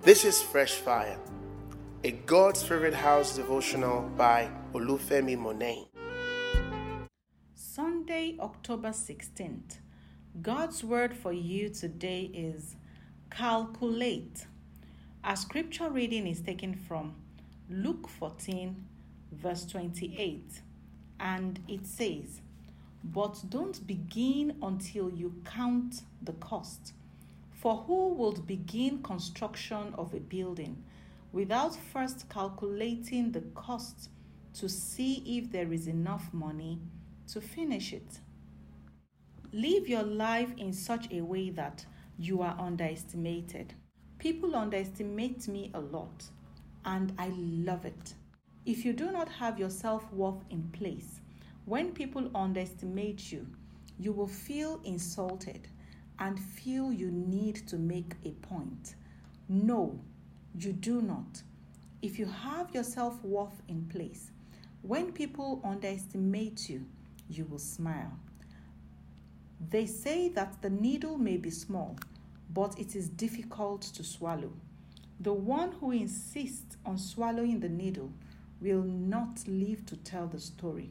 This is Fresh Fire, a God's Favorite House devotional by Olufemi Monet. Sunday, October 16th. God's word for you today is calculate. Our scripture reading is taken from Luke 14, verse 28, and it says, "But don't begin until you count the cost. For who would begin construction of a building without first calculating the cost to see if there is enough money to finish it?" Live your life in such a way that you are underestimated. People underestimate me a lot, and I love it. If you do not have your self-worth in place, when people underestimate you, you will feel insulted and feel you need to make a point. No, you do not. If you have your self-worth in place, when people underestimate you, you will smile. They say that the needle may be small, but it is difficult to swallow. The one who insists on swallowing the needle will not live to tell the story.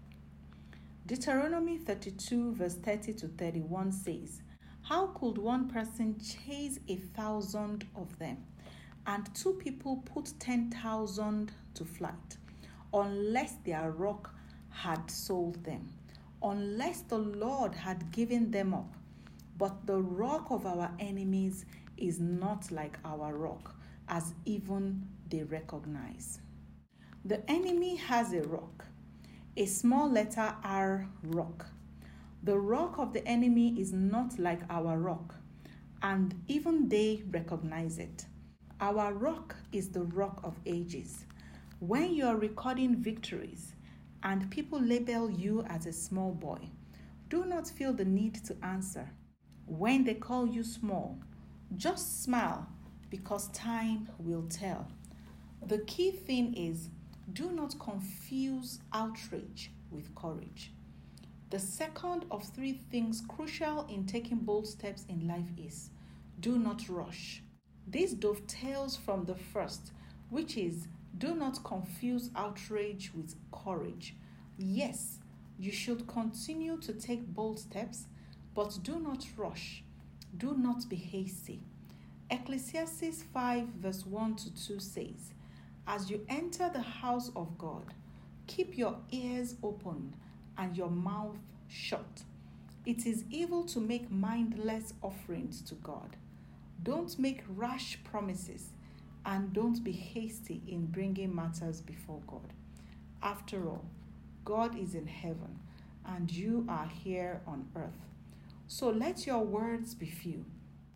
Deuteronomy 32 verse 30 to 31 says, "How could one person chase 1,000 of them, and two people put 10,000 to flight, unless their rock had sold them, unless the Lord had given them up? But the rock of our enemies is not like our rock, as even they recognize." The enemy has a rock, a small letter R rock. The rock of the enemy is not like our rock, and even they recognize it. Our rock is the rock of ages. When you are recording victories and people label you as a small boy, do not feel the need to answer. When they call you small, just smile, because time will tell. The key thing is, do not confuse outrage with courage. The second of three things crucial in taking bold steps in life is, do not rush. This dovetails from the first, which is, do not confuse outrage with courage. Yes, you should continue to take bold steps, but do not rush. Do not be hasty. Ecclesiastes 5 verse 1 to 2 says, "As you enter the house of God, keep your ears open and your mouth shut. It is evil to make mindless offerings to God. Don't make rash promises, and don't be hasty in bringing matters before God. After all, God is in heaven, and you are here on earth. So let your words be few."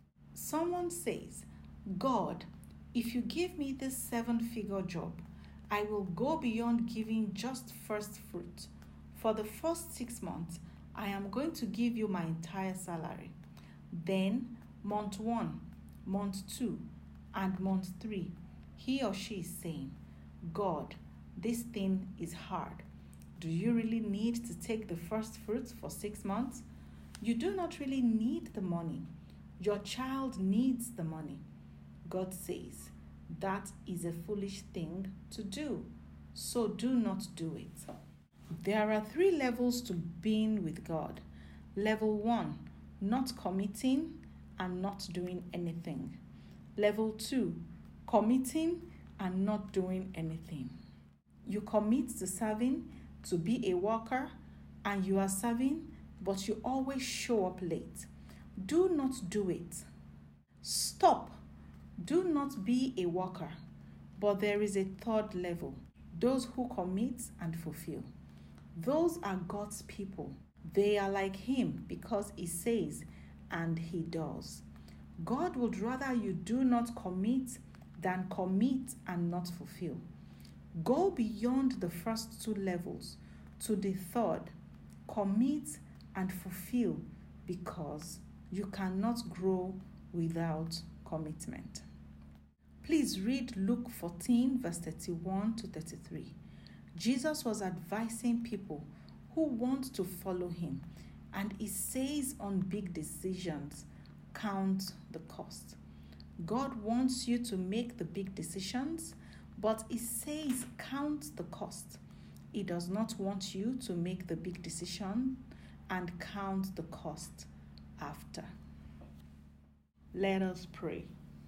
Someone says, "God, if you give me this 7-figure job, I will go beyond giving just first fruit. For the first 6 months, I am going to give you my entire salary. Then, month 1, month 2, and month 3, he or she is saying, 'God, this thing is hard. Do you really need to take the first fruits for 6 months? You do not really need the money. Your child needs the money.' God says, that is a foolish thing to do, so do not do it." There are 3 levels to being with God. Level 1, not committing and not doing anything. Level 2, committing and not doing anything. You commit to serving, to be a worker, and you are serving, but you always show up late. Do not do it. Stop. Do not be a worker. But there is a 3rd level, those who commit and fulfill. Those are God's people. They are like Him because He says and He does. God would rather you do not commit than commit and not fulfill. Go beyond the first 2 levels to the 3rd, commit and fulfill, because you cannot grow without commitment. Please read Luke 14 verse 31 to 33. Jesus was advising people who want to follow Him, and He says on big decisions, count the cost. God wants you to make the big decisions, but He says count the cost. He does not want you to make the big decision and count the cost after. Let us pray.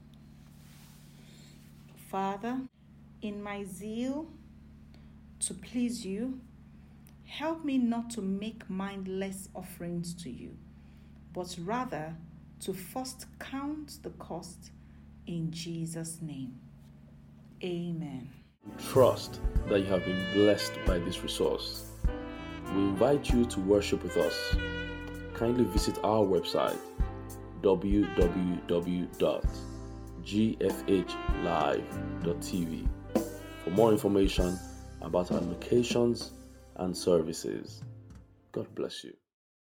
Father, in my zeal to please you, help me not to make mindless offerings to you, but rather to first count the cost in Jesus' name. Amen. Trust that you have been blessed by this resource. We invite you to worship with us. Kindly visit our website www.gfhlive.tv for more information about our locations and services. God bless you.